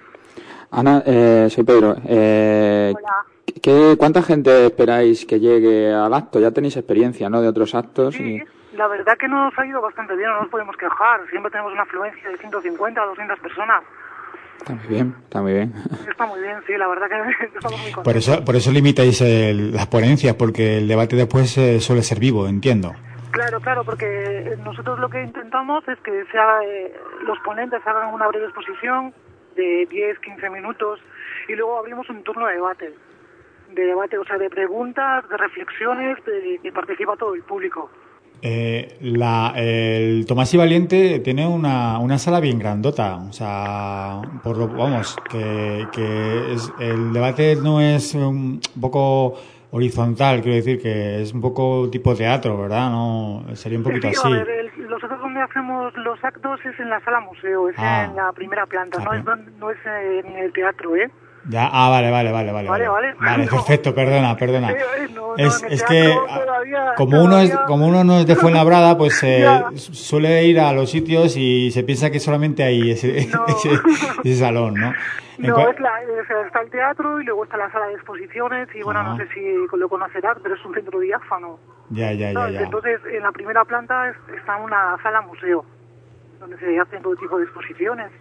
Ana, eh, soy Pedro. Eh, Hola. ¿qué, ¿Cuánta gente esperáis que llegue al acto? Ya tenéis experiencia, ¿no?, de otros actos. Sí, y... la verdad que nos ha ido bastante bien, no nos podemos quejar. Siempre tenemos una afluencia de ciento cincuenta a doscientas personas. Está muy bien, está muy bien. Está muy bien, sí, la verdad que estamos muy contentos. Por eso, por eso limitáis el, las ponencias, porque el debate después eh, suele ser vivo, entiendo. Claro, claro, porque nosotros lo que intentamos es que sea, eh, los ponentes hagan una breve exposición de diez, quince minutos y luego abrimos un turno de debate. De debate, o sea, de preguntas, de reflexiones, de que participa todo el público. Eh, la, el Tomás y Valiente tiene una, una sala bien grandota, o sea, por lo, vamos, que, que es, el debate no es un poco horizontal, quiero decir que es un poco tipo teatro, ¿verdad? No, sería un poquito sí, así. A ver, el, nosotros donde hacemos los actos es en la sala museo, es ah, en la primera planta, ah, no, es, no es en el teatro, ¿eh? Ya, ah, vale, vale, vale, vale. Vale, vale. Vale, perfecto, perdona, perdona. Sí, no, no, es es que todavía, como todavía... uno es como uno no es de Fuenlabrada, pues eh, suele ir a los sitios y se piensa que solamente hay ese, no. ese, ese salón, ¿no? No, cual... es la, es, está el teatro y luego está la sala de exposiciones y bueno, ah. no sé si lo conocerás, pero es un centro diáfano. Ya, ya, ya, ya. Entonces, en la primera planta es, está una sala museo, donde se hacen todo tipo de exposiciones.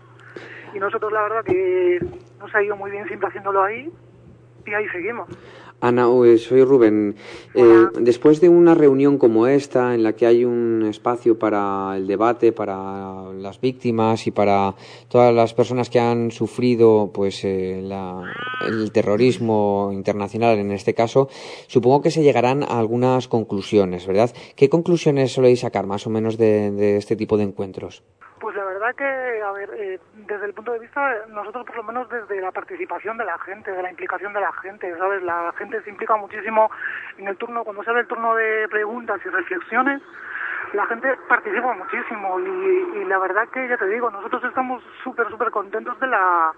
Y nosotros la verdad que nos ha ido muy bien siempre haciéndolo ahí y ahí seguimos. Ana, soy Rubén. Eh, después de una reunión como esta, en la que hay un espacio para el debate, para las víctimas y para todas las personas que han sufrido pues eh, la, el terrorismo internacional en este caso, supongo que se llegarán a algunas conclusiones, ¿verdad? ¿Qué conclusiones soléis sacar más o menos de, de este tipo de encuentros? Pues la verdad que, a ver, eh, desde el punto de vista, nosotros por lo menos desde la participación de la gente, de la implicación de la gente, ¿sabes? La gente se implica muchísimo en el turno, cuando se abre el turno de preguntas y reflexiones, la gente participa muchísimo y, y la verdad que, ya te digo, nosotros estamos súper, súper contentos de la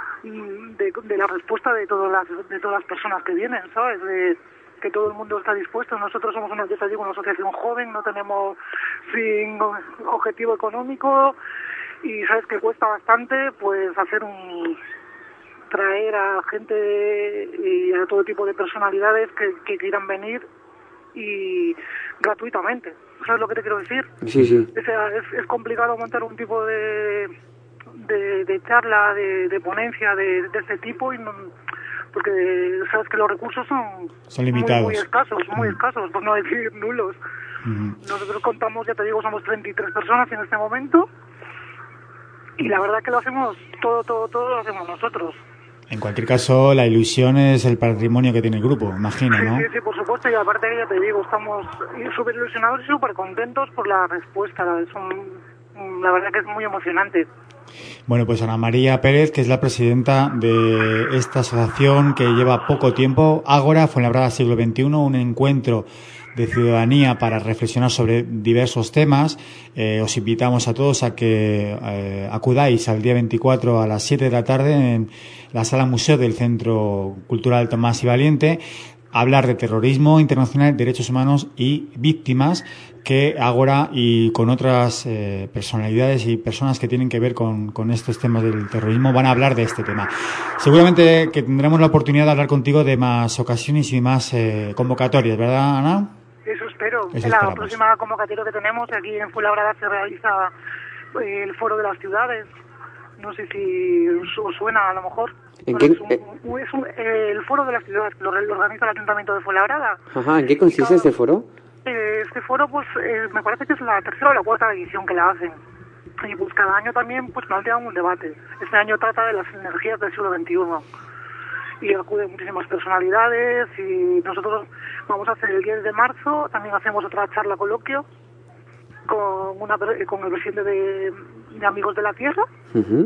de, de la respuesta de todas las, de todas las personas que vienen, ¿sabes? De, que todo el mundo está dispuesto. Nosotros somos una, yo te digo, una asociación joven, no tenemos fin objetivo económico y sabes que cuesta bastante pues hacer un traer a gente y a todo tipo de personalidades que, que quieran venir y gratuitamente. ¿Sabes lo que te quiero decir? Sí, sí. O sea, es, es complicado montar un tipo de de, de charla, de, de ponencia de, de este tipo y no, porque sabes que los recursos son, son limitados, muy, muy escasos, muy escasos, por no decir nulos. Uh-huh. Nosotros contamos, ya te digo, somos treinta y tres personas en este momento y la verdad que lo hacemos, todo, todo, todo lo hacemos nosotros. En cualquier caso, la ilusión es el patrimonio que tiene el grupo, imagino, ¿no? Sí, sí, por supuesto, y aparte ya te digo, estamos súper ilusionados y súper contentos por la respuesta, son, la verdad que es muy emocionante. Bueno, pues Ana María Pérez, que es la presidenta de esta asociación que lleva poco tiempo, Ágora Fuenlabrada Siglo veintiuno, un encuentro de ciudadanía para reflexionar sobre diversos temas. Eh, os invitamos a todos a que eh, acudáis al día veinticuatro a las siete de la tarde en la Sala Museo del Centro Cultural Tomás y Valiente, a hablar de terrorismo internacional, derechos humanos y víctimas, que Ágora y con otras eh, personalidades y personas que tienen que ver con, con estos temas del terrorismo van a hablar de este tema. Seguramente que tendremos la oportunidad de hablar contigo de más ocasiones y más eh, convocatorias, ¿verdad, Ana? Eso espero. Eso en la esperamos. próxima convocatoria que tenemos aquí en Fuenlabrada se realiza eh, el Foro de las Ciudades. No sé si os, os suena a lo mejor. ¿En Bueno, qué- es un- es un- eh, el Foro de las Ciudades lo, lo organiza el Ayuntamiento de Fuenlabrada. Ajá, ¿en qué consiste este foro? Eh, este foro, pues, eh, me parece que es la tercera o la cuarta edición que la hacen. Y pues cada año también pues plantean un debate. Este año trata de las energías del siglo veintiuno. Y acuden muchísimas personalidades y nosotros vamos a hacer el diez de marzo, también hacemos otra charla coloquio con una per- con el presidente de, de Amigos de la Tierra Ujú.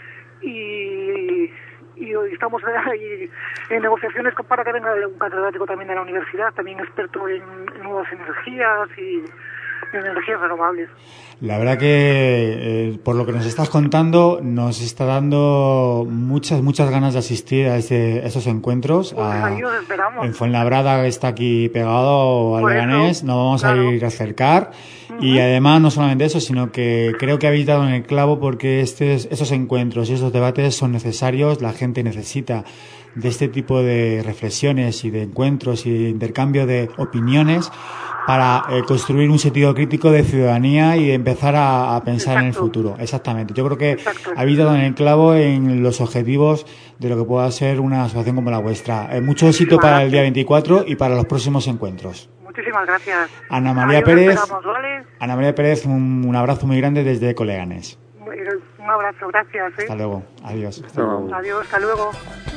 y, y hoy estamos ahí en negociaciones con- para que venga un catedrático también de la universidad, también experto en, en nuevas energías y en energías renovables. La verdad que, eh, por lo que nos estás contando, nos está dando muchas, muchas ganas de asistir a, ese, a esos encuentros. Pues A- ahí os esperamos. en Fuenlabrada, que está aquí pegado al Por eso, Leganés, nos vamos claro. a ir a acercar. Y además, no solamente eso, sino que creo que habéis dado en el clavo, porque este, esos encuentros y esos debates son necesarios. La gente necesita de este tipo de reflexiones y de encuentros y de intercambio de opiniones para eh, construir un sentido crítico de ciudadanía y empezar a, a pensar en el futuro. Exactamente. Yo creo que habéis dado en el clavo en los objetivos de lo que pueda ser una asociación como la vuestra. Eh, mucho éxito para el día veinticuatro y para los próximos encuentros. Muchísimas gracias. Ana María Ahí os Pérez, esperamos, ¿vale? Ana María Pérez, un, un abrazo muy grande desde Coleganes. Un abrazo, gracias. ¿eh? Hasta luego. Adiós. Adiós, hasta luego.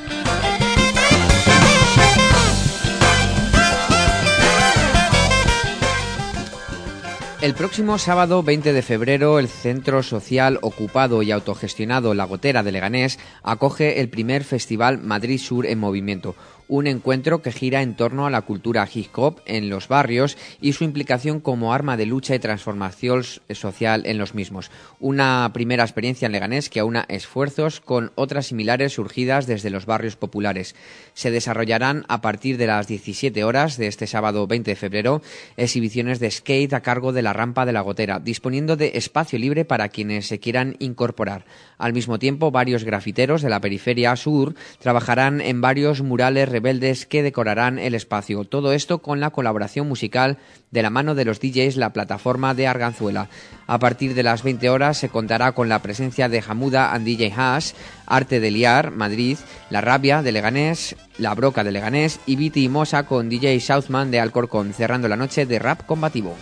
El próximo sábado veinte de febrero, el Centro Social Ocupado y Autogestionado La Gotera de Leganés acoge el primer Festival Madrid Sur en Movimiento, un encuentro que gira en torno a la cultura hip hop en los barrios y su implicación como arma de lucha y transformación social en los mismos. Una primera experiencia en Leganés que aúna esfuerzos con otras similares surgidas desde los barrios populares. Se desarrollarán a partir de las diecisiete horas de este sábado veinte de febrero exhibiciones de skate a cargo de la rampa de La Gotera, disponiendo de espacio libre para quienes se quieran incorporar. Al mismo tiempo, varios grafiteros de la periferia sur trabajarán en varios murales rebeldes que decorarán el espacio. Todo esto con la colaboración musical de la mano de los D Js La Plataforma de Arganzuela. A partir de las veinte horas se contará con la presencia de Hamuda and D J Hash, Arte de Liar, Madrid, La Rabia de Leganés, La Broca de Leganés y Viti y Mosa con D J Southman de Alcorcón, cerrando la noche de rap combativo.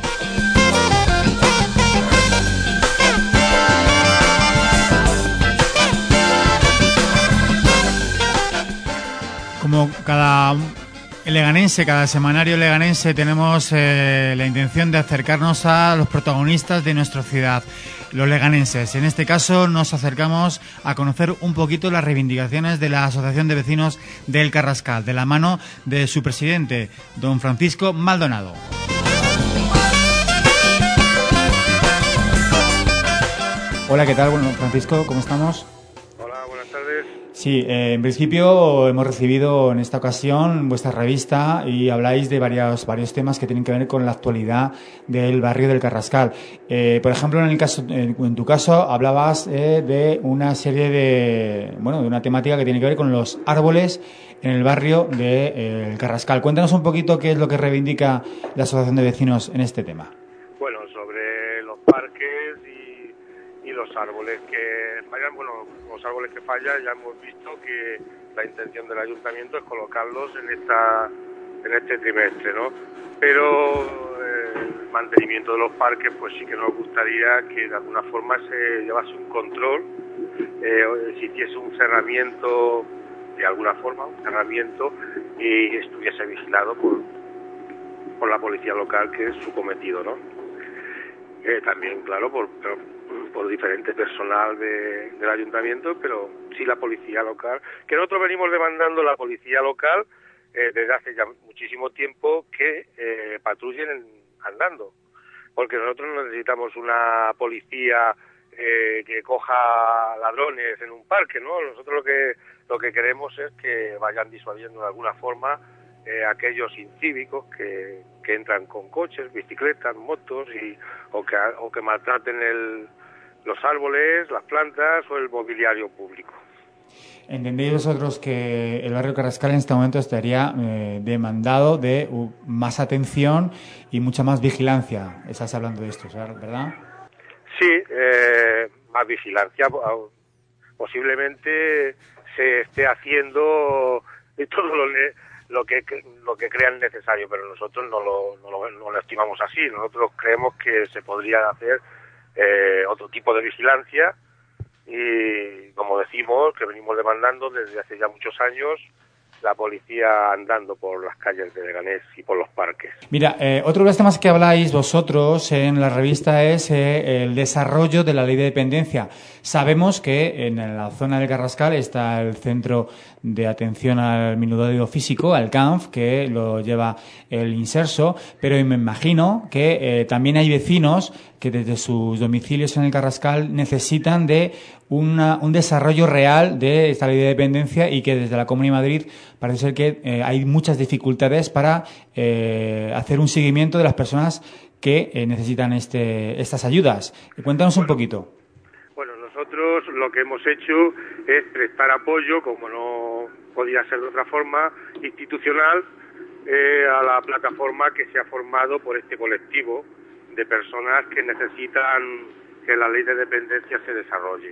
Como cada leganense, cada semanario leganense, tenemos eh, la intención de acercarnos a los protagonistas de nuestra ciudad, los leganenses. En este caso nos acercamos a conocer un poquito las reivindicaciones de la Asociación de Vecinos del Carrascal, de la mano de su presidente, don Francisco Maldonado. Hola, ¿qué tal? Bueno, Francisco, ¿cómo estamos? Hola, buenas tardes. Sí, eh, en principio hemos recibido en esta ocasión vuestra revista y habláis de varios, varios temas que tienen que ver con la actualidad del barrio del Carrascal. Eh, por ejemplo, en el caso, en, en tu caso, hablabas eh, de una serie de, bueno, de una temática que tiene que ver con los árboles en el barrio del de, eh, Carrascal. Cuéntanos un poquito qué es lo que reivindica la Asociación de Vecinos en este tema. Bueno, sobre los parques y, y los árboles que fallan, bueno, los árboles que fallan ya hemos visto que la intención del ayuntamiento es colocarlos en esta en este trimestre, ¿no? Pero eh, el mantenimiento de los parques, pues sí que nos gustaría que de alguna forma se llevase un control, eh, si hiciese un cerramiento de alguna forma, un cerramiento y estuviese vigilado por por la policía local, que es su cometido, ¿no? Eh, también, claro, por, por, por diferente personal de, del ayuntamiento, pero sí la policía local, que nosotros venimos demandando la policía local eh, desde hace ya muchísimo tiempo que eh, patrullen andando, porque nosotros no necesitamos una policía eh, que coja ladrones en un parque, ¿no? Nosotros lo que lo que queremos es que vayan disuadiendo de alguna forma eh, aquellos incívicos que, que entran con coches, bicicletas, motos y o que o que maltraten el, los árboles, las plantas o el mobiliario público. ¿Entendéis vosotros que el barrio Carrascal en este momento estaría eh, demandado de uh, más atención y mucha más vigilancia? Estás hablando de esto, ¿verdad? Sí, eh, más vigilancia. Posiblemente se esté haciendo todo lo, lo que lo que crean necesario, pero nosotros no lo, no lo, no lo estimamos así. Nosotros creemos que se podría hacer eh, otro tipo de vigilancia. Y como decimos, que venimos demandando desde hace ya muchos años la policía andando por las calles de Leganés y por los parques. Mira, eh, otro de los temas que habláis vosotros en la revista es eh, el desarrollo de la ley de dependencia. Sabemos que en la zona del Carrascal está el Centro de Atención al Minusválido Físico, el C A N F, que lo lleva el Inserso, pero me imagino que eh, también hay vecinos que desde sus domicilios en el Carrascal necesitan de una, un desarrollo real de esta ley de dependencia y que desde la Comunidad de Madrid parece ser que eh, hay muchas dificultades para eh, hacer un seguimiento de las personas que eh, necesitan este, estas ayudas. Cuéntanos un poquito. Bueno, nosotros lo que hemos hecho es prestar apoyo, como no podía ser de otra forma, institucional, eh, a la plataforma que se ha formado por este colectivo de personas que necesitan que la ley de dependencia se desarrolle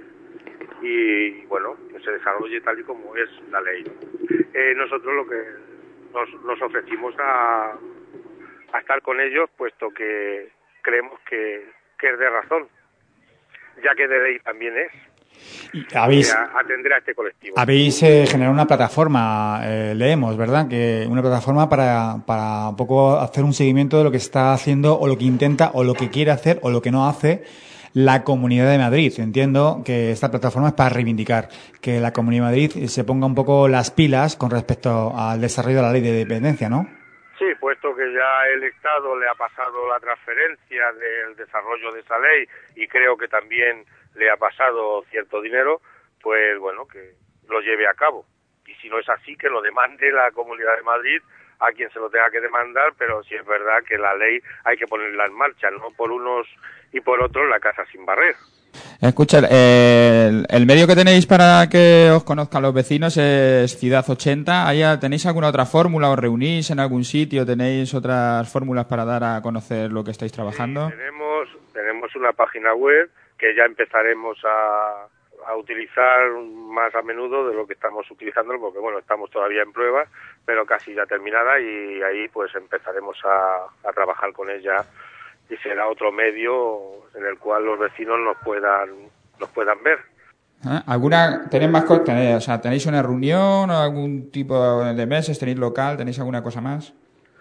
y, bueno, que se desarrolle tal y como es la ley. Eh, nosotros lo que nos, nos ofrecimos a, a estar con ellos, puesto que creemos que, que es de razón, ya que de ley también es. Habéis, eh, atender a este colectivo. Habéis eh, generado una plataforma, eh, leemos, ¿verdad? Que una plataforma para, para un poco hacer un seguimiento de lo que está haciendo o lo que intenta o lo que quiere hacer o lo que no hace la Comunidad de Madrid. Entiendo que esta plataforma es para reivindicar que la Comunidad de Madrid se ponga un poco las pilas con respecto al desarrollo de la ley de dependencia, ¿no? Sí, puesto que ya el Estado le ha pasado la transferencia del desarrollo de esa ley y creo que también le ha pasado cierto dinero, pues bueno, que lo lleve a cabo. Y si no es así, que lo demande la Comunidad de Madrid a quien se lo tenga que demandar, pero sí es verdad que la ley hay que ponerla en marcha, no por unos y por otros la casa sin barrer. Escucha, el, el medio que tenéis para que os conozcan los vecinos es Ciudad ochenta. ¿Allá tenéis alguna otra fórmula? ¿Os reunís en algún sitio? ¿Tenéis otras fórmulas para dar a conocer lo que estáis trabajando? Sí, tenemos, tenemos una página web que ya empezaremos a, a utilizar más a menudo de lo que estamos utilizando, porque bueno, estamos todavía en pruebas, pero casi ya terminada, y ahí pues empezaremos a, a trabajar con ella, y será otro medio en el cual los vecinos nos puedan nos puedan ver. ¿Alguna tenéis más cosas? O sea, ¿tenéis una reunión o algún tipo de meses? ¿Tenéis local? ¿Tenéis alguna cosa más?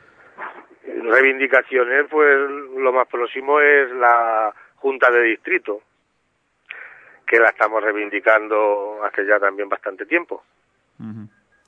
Reivindicaciones, pues lo más próximo es la Junta de Distrito, que la estamos reivindicando hace ya también bastante tiempo. Uh-huh.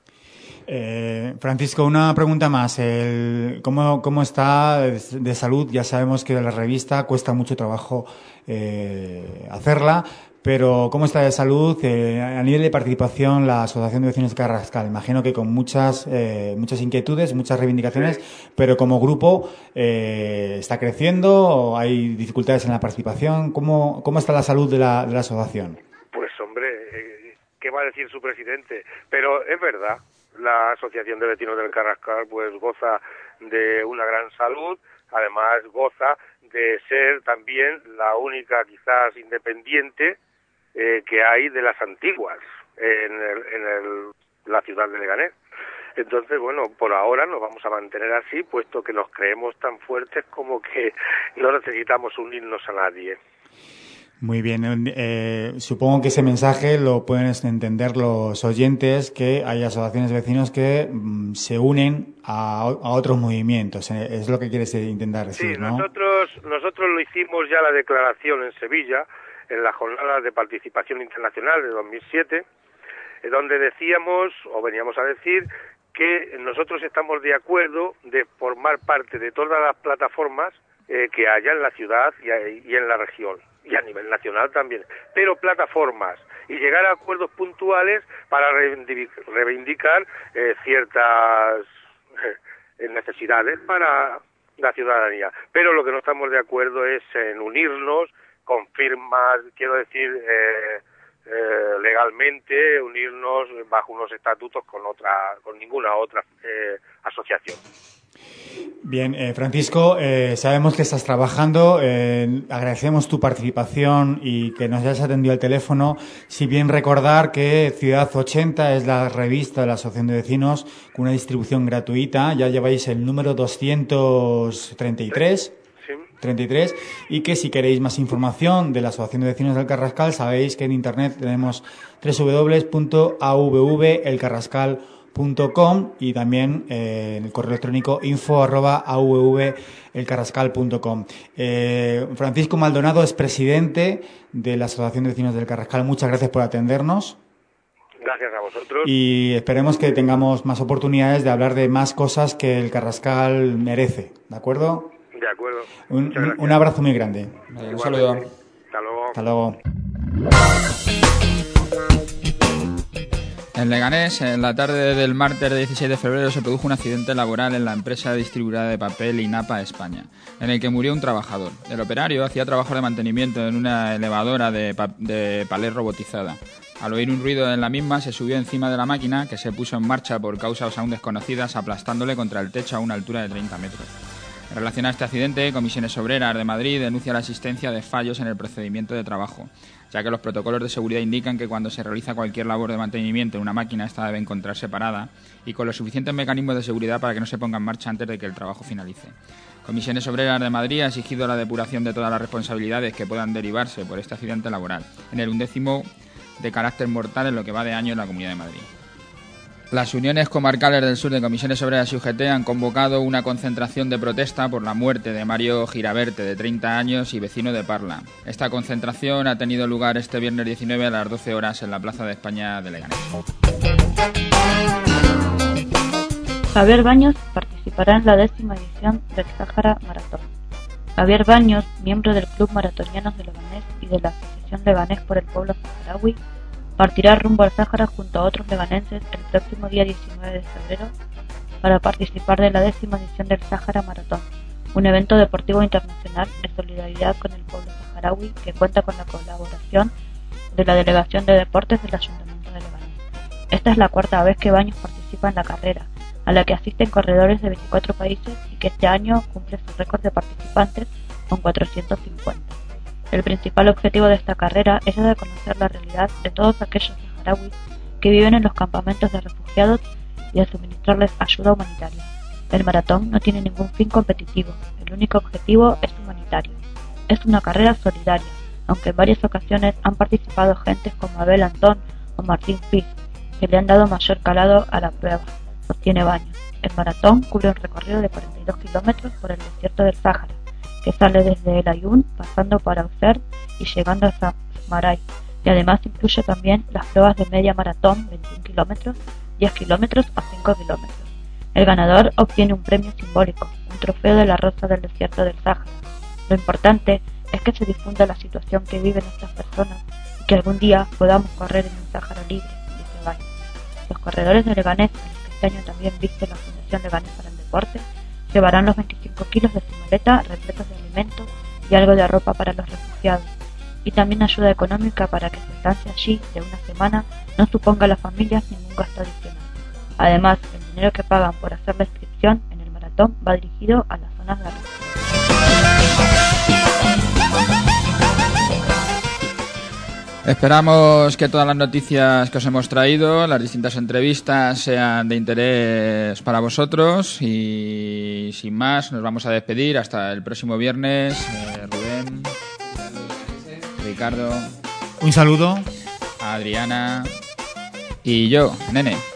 Eh, Francisco, una pregunta más. El, ¿cómo, ¿Cómo está de salud? Ya sabemos que la revista cuesta mucho trabajo eh, hacerla, pero ¿cómo está de salud? Eh, a nivel de participación, la Asociación de Vecinos de Carrascal, imagino que con muchas eh, muchas inquietudes, muchas reivindicaciones, sí. Pero como grupo eh, ¿está creciendo? ¿Hay dificultades en la participación? ¿Cómo, cómo está la salud de la, de la asociación? Pues hombre, eh, ¿qué va a decir su presidente? Pero es verdad. La Asociación de Vecinos del Carrascal pues goza de una gran salud, además goza de ser también la única quizás independiente eh, que hay de las antiguas en, el, en el, la ciudad de Leganés. Entonces, bueno, por ahora nos vamos a mantener así, puesto que nos creemos tan fuertes como que no necesitamos unirnos a nadie. Muy bien, eh, supongo que ese mensaje lo pueden entender los oyentes, que hay asociaciones de vecinos que mm, se unen a, a otros movimientos, es lo que quieres intentar decir, sí, ¿no? nosotros, nosotros lo hicimos ya la declaración en Sevilla, en la jornada de participación internacional de dos mil siete, donde decíamos, o veníamos a decir, que nosotros estamos de acuerdo de formar parte de todas las plataformas eh, que haya en la ciudad y, y en la región, y a nivel nacional también, pero plataformas, y llegar a acuerdos puntuales para reivindicar, reivindicar eh, ciertas eh, necesidades para la ciudadanía. Pero lo que no estamos de acuerdo es en unirnos con firmas, quiero decir, eh, eh, legalmente, unirnos bajo unos estatutos con otra, con ninguna otra eh, asociación. Bien, eh, Francisco, eh, sabemos que estás trabajando, eh, agradecemos tu participación y que nos hayas atendido al teléfono. Si bien recordar que Ciudad ochenta es la revista de la Asociación de Vecinos con una distribución gratuita, ya lleváis el número doscientos treinta y tres. Sí. treinta y tres, y que si queréis más información de la Asociación de Vecinos del Carrascal, sabéis que en internet tenemos doble u doble u doble u punto a v v el carrascal punto com y también eh, el correo electrónico info arroba a v v el carrascal punto com. Eh, Francisco Maldonado es presidente de la Asociación de Vecinos del Carrascal. Muchas gracias por atendernos. Gracias a vosotros. Y esperemos que tengamos más oportunidades de hablar de más cosas que el Carrascal merece, ¿de acuerdo? De acuerdo. Un, un, un abrazo muy grande. Vale, un saludo. Hasta luego. Hasta luego. En Leganés, en la tarde del martes dieciséis de febrero, se produjo un accidente laboral en la empresa distribuidora de papel INAPA España, en el que murió un trabajador. El operario hacía trabajo de mantenimiento en una elevadora de, pa- de palés robotizada. Al oír un ruido en la misma, se subió encima de la máquina, que se puso en marcha por causas aún desconocidas, aplastándole contra el techo a una altura de treinta metros. En relación a este accidente, Comisiones Obreras de Madrid denuncia la existencia de fallos en el procedimiento de trabajo, ya que los protocolos de seguridad indican que cuando se realiza cualquier labor de mantenimiento en una máquina, esta debe encontrarse parada y con los suficientes mecanismos de seguridad para que no se ponga en marcha antes de que el trabajo finalice. Comisiones Obreras de Madrid ha exigido la depuración de todas las responsabilidades que puedan derivarse por este accidente laboral, en el undécimo de carácter mortal en lo que va de año en la Comunidad de Madrid. Las uniones comarcales del sur de Comisiones Obreras y U G T han convocado una concentración de protesta por la muerte de Mario Giraberte, de treinta años y vecino de Parla. Esta concentración ha tenido lugar este viernes diecinueve a las doce horas en la Plaza de España de Leganés. Javier Baños participará en la décima edición del Sáhara Maratón. Javier Baños, miembro del Club Maratonianos de Leganés y de la Asociación Leganés por el Pueblo Saharaui, partirá rumbo al Sáhara junto a otros leganenses el próximo día diecinueve de febrero para participar de la décima edición del Sáhara Maratón, un evento deportivo internacional de solidaridad con el pueblo saharaui que cuenta con la colaboración de la Delegación de Deportes del Ayuntamiento de Leganés. Esta es la cuarta vez que Baños participa en la carrera, a la que asisten corredores de veinticuatro países y que este año cumple su récord de participantes con cuatrocientos cincuenta. El principal objetivo de esta carrera es dar a conocer la realidad de todos aquellos saharauis que viven en los campamentos de refugiados y a suministrarles ayuda humanitaria. El maratón no tiene ningún fin competitivo, el único objetivo es humanitario. Es una carrera solidaria, aunque en varias ocasiones han participado gentes como Abel Antón o Martín Fis, que le han dado mayor calado a la prueba, sostiene Baños. El maratón cubre un recorrido de cuarenta y dos kilómetros por el desierto del Sáhara, que sale desde El Ayun, pasando por Auxerre y llegando hasta Maray, y además incluye también las pruebas de media maratón, veintiún kilómetros, diez kilómetros o cinco kilómetros. El ganador obtiene un premio simbólico, un trofeo de la rosa del desierto del Sáhara. Lo importante es que se difunda la situación que viven estas personas y que algún día podamos correr en un Sáhara libre, dice Baños. Los corredores de Leganés, a los que este año también viste la Fundación Leganés para el Deporte, llevarán los veinticinco kilos de su maleta repletos de alimentos y algo de ropa para los refugiados, y también ayuda económica para que su estancia allí de una semana no suponga a las familias ningún gasto adicional. Además, el dinero que pagan por hacer la inscripción en el maratón va dirigido a las zonas de riesgo. Esperamos que todas las noticias que os hemos traído, las distintas entrevistas, sean de interés para vosotros y sin más nos vamos a despedir hasta el próximo viernes. eh, Rubén, Ricardo, un saludo, Adriana y yo, Nene.